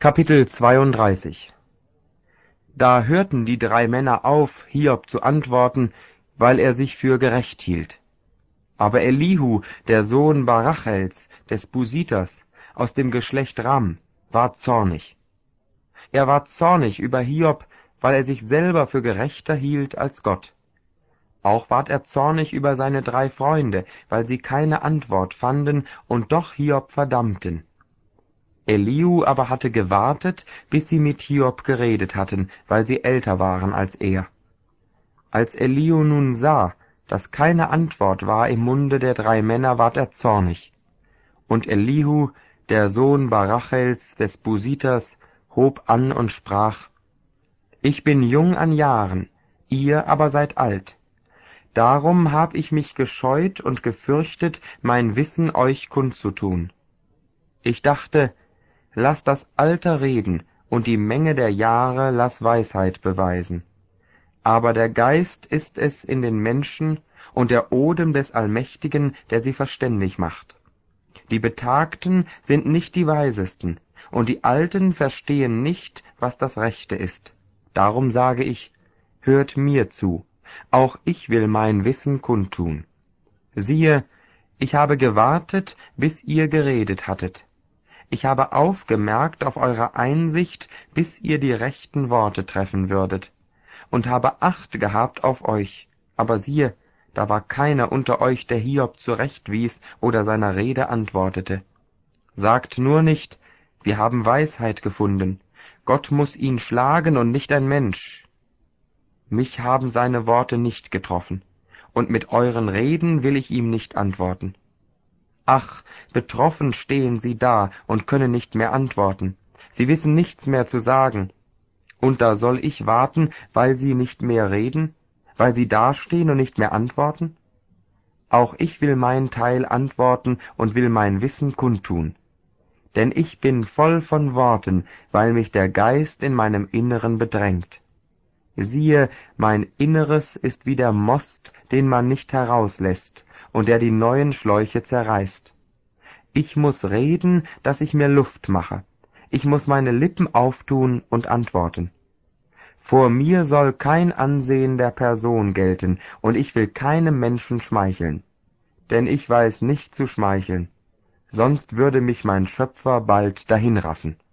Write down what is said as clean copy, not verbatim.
Kapitel 32. Da hörten die 3 Männer auf, Hiob zu antworten, weil er sich für gerecht hielt. Aber Elihu, der Sohn Barachels, des Busiters, aus dem Geschlecht Ram, war zornig. Er war zornig über Hiob, weil er sich selber für gerechter hielt als Gott. Auch ward er zornig über seine 3 Freunde, weil sie keine Antwort fanden und doch Hiob verdammten. Elihu aber hatte gewartet, bis sie mit Hiob geredet hatten, weil sie älter waren als er. Als Elihu nun sah, dass keine Antwort war im Munde der 3 Männer, ward er zornig. Und Elihu, der Sohn Barachels des Busiters, hob an und sprach: Ich bin jung an Jahren, ihr aber seid alt. Darum hab ich mich gescheut und gefürchtet, mein Wissen euch kundzutun. Ich dachte, lass das Alter reden, und die Menge der Jahre lass Weisheit beweisen. Aber der Geist ist es in den Menschen und der Odem des Allmächtigen, der sie verständig macht. Die Betagten sind nicht die Weisesten, und die Alten verstehen nicht, was das Rechte ist. Darum sage ich, hört mir zu, auch ich will mein Wissen kundtun. Siehe, ich habe gewartet, bis ihr geredet hattet. Ich habe aufgemerkt auf eure Einsicht, bis ihr die rechten Worte treffen würdet, und habe Acht gehabt auf euch. Aber siehe, da war keiner unter euch, der Hiob zurechtwies oder seiner Rede antwortete. Sagt nur nicht, wir haben Weisheit gefunden, Gott muß ihn schlagen und nicht ein Mensch. Mich haben seine Worte nicht getroffen, und mit euren Reden will ich ihm nicht antworten. Ach, betroffen stehen sie da und können nicht mehr antworten. Sie wissen nichts mehr zu sagen. Und da soll ich warten, weil sie nicht mehr reden, weil sie dastehen und nicht mehr antworten? Auch ich will mein Teil antworten und will mein Wissen kundtun. Denn ich bin voll von Worten, weil mich der Geist in meinem Inneren bedrängt. Siehe, mein Inneres ist wie der Most, den man nicht herauslässt, und der die neuen Schläuche zerreißt. Ich muß reden, dass ich mir Luft mache. Ich muß meine Lippen auftun und antworten. Vor mir soll kein Ansehen der Person gelten, und ich will keinem Menschen schmeicheln. Denn ich weiß nicht zu schmeicheln, sonst würde mich mein Schöpfer bald dahinraffen.